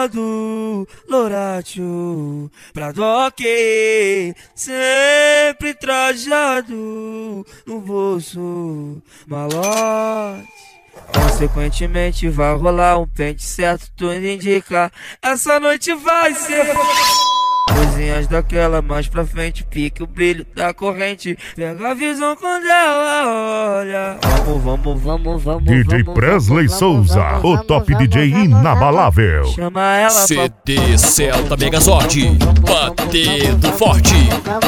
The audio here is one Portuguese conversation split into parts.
usado, Loratio, pra doque, sempre trajado no bolso, malote. Consequentemente vai rolar um pente certo, tudo indica. Essa noite vai ser coisinhas daquela mais pra frente, pique o brilho da corrente. Pega a visão quando ela olha. Vamos. DJ Presley Souza, o top DJ inabalável. Chama ela CD Celta Megazord, batendo forte.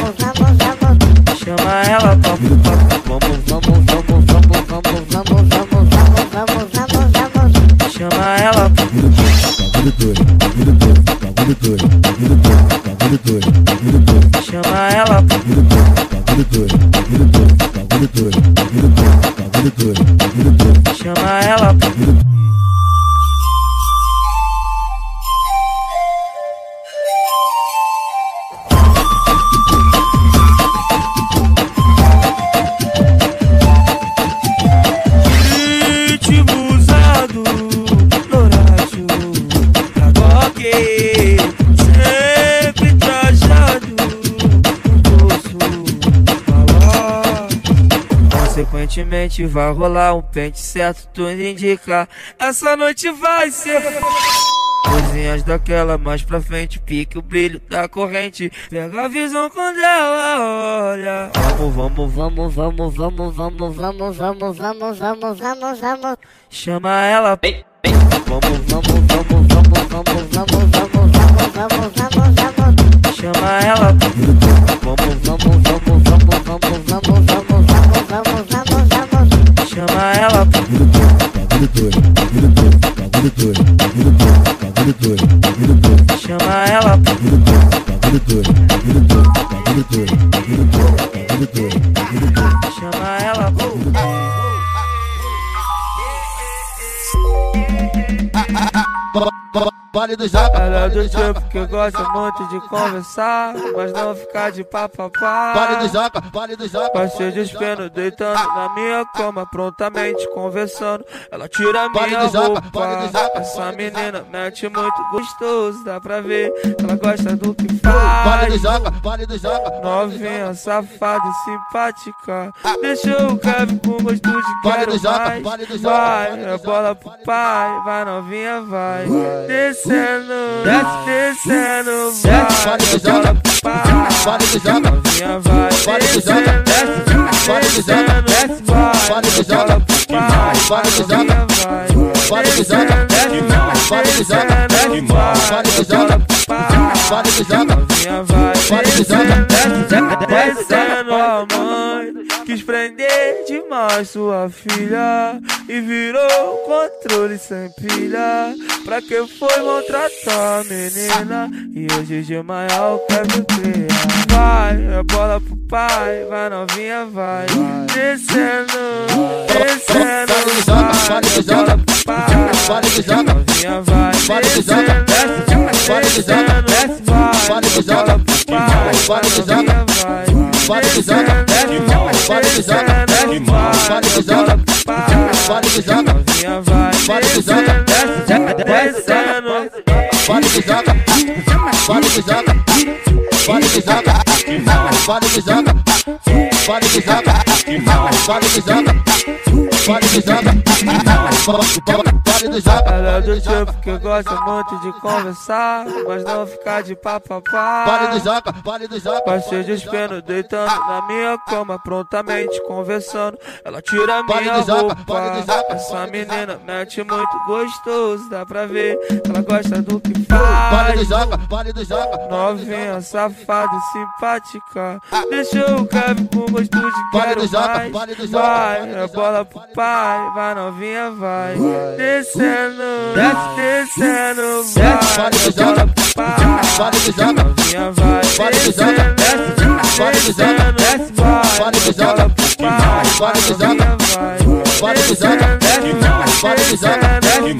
Chama ela pra chama ela chama ela chama ela sempre trajado no bolso, malote. Consequentemente vai rolar um pente certo, tudo indica. Essa noite vai ser coisinhas daquela mais pra frente, pique o brilho da corrente. Pega a visão quando ela olha. Vamos. Chama ela. Chama ela. Chama ela. Chama ela. Chama ela. Vale do Jaca, ela é do tipo que gosta muito de conversar, mas não ficar de papapá. Vale do Jaca. Passei despendo, deitando na minha cama, prontamente conversando. Ela tira minha roupa. Essa menina mete muito gostoso, dá pra ver que ela gosta do que faz. Vale do Jaca. Novinha, safada e simpática, deixou o Kevin com gosto de quero mais. Vai, é bola pro pai, vai novinha, vai. Descendo, descendo, vai, bola pro pai, novinha vai. Descendo, descendo, vai, bola pro pai, novinha vai. Descendo, descendo, bola pro pai, novinha vai. Descendo, a mãe quis prender demais sua filha e virou controle sem pilha. Pra que foi maltratar a menina e hoje de manhã quer me criar. Vai, é bola pro pai, vai novinha, vai. Descendo, descendo, vai, é bola pro pai, novinha vai. Descendo, descendo, vai, é bola pro pai, novinha vai. Ela é do tipo que gosta muito de conversar, mas não ficar de papapá. Passei despendo, deitando na minha cama, prontamente conversando. Ela tira minha roupa. Essa menina mete muito gostoso, dá pra ver que ela gosta do que faz. Novinha, safada e simpática, deixou o Kevin com gosto de quero mais. Vai, é bola pro pai, vai novinha, vai. Descendo, descendo, vai, é bola pro pai, novinha vai. Descendo, descendo, vai, é bola pro pai, novinha vai. Descendo, descendo,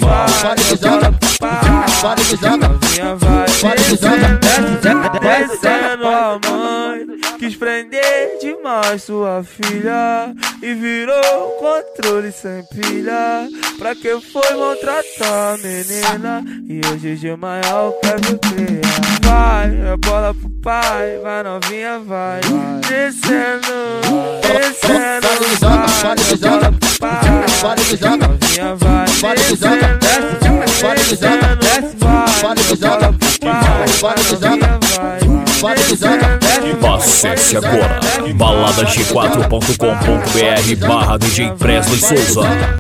vai, novinha vai. Descendo, a mãe quis prender demais sua filha e virou controle sem pilha. Pra que foi maltratar a menina e hoje de manhã quer me criar. Vai, é bola pro pai, vai novinha, vai. Descendo, descendo, vai, é bola pro pai, novinha, vai. Descendo, descendo, vai, é bola pro pai, novinha, vai. Acesse agora baladag4.com.br/DJ Presley Souza.